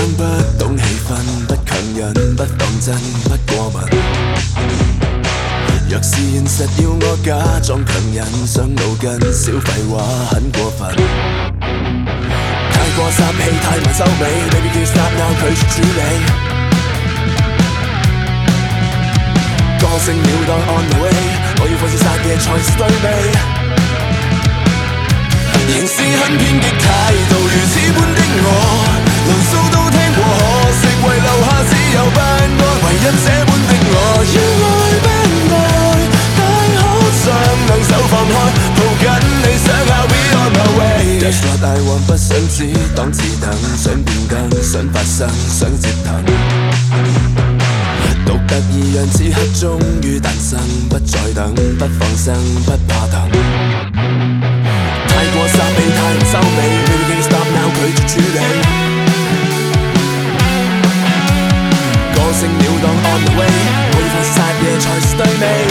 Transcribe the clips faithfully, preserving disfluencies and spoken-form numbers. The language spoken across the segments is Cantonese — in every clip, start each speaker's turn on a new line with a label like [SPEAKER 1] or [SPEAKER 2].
[SPEAKER 1] 生不懂氣氛，不強忍，不當真，不過問。若是現實要我假裝強人，傷腦筋，小廢話很過分。太過殺氣，太慢收尾 ，Baby can you stop now 拒絕處理。個性了當 on the way， 我要放肆殺嘢才是對味。仍是很偏激態度，如此般的我，牢騷都聽過，可惜遺留下只有不安。唯一這般的我，要愛不愛，大可將兩手放開，抱緊你想要 be on my way。That's what I want， 不想只當次等，想變更，想發生，想折騰。獨特異樣，此刻終於誕生，不再等，不放生，不怕疼。太過殺氣，太唔收尾 ，Baby can you stop now 拒絕處理。個性了當 on the way， 我要放肆殺嘢才是對味。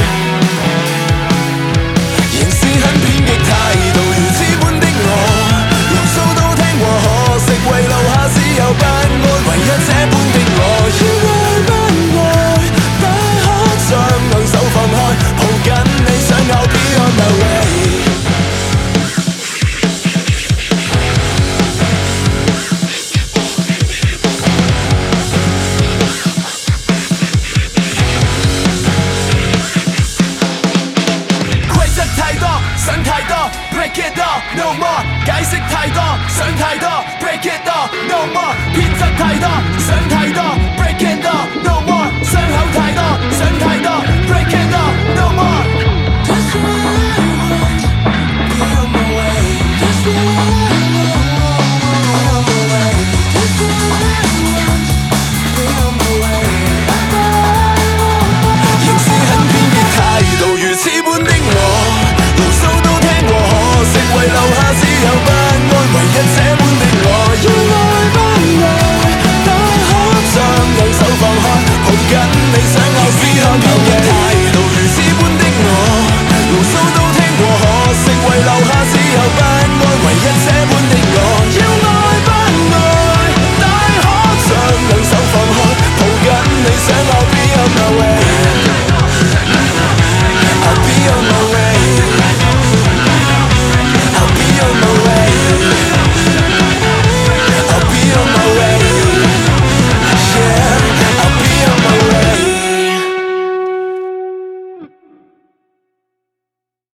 [SPEAKER 1] 仍是很偏激態度，如此般的我，牢騷都聽過，可惜遺留下只有不安。唯一這般的我，要愛不愛，大可將兩手放開，抱緊你想要 be on my way。想太多 ，break it all no more， 解釋太多，想太多 ，break it all no more， 偏執太多，想太多。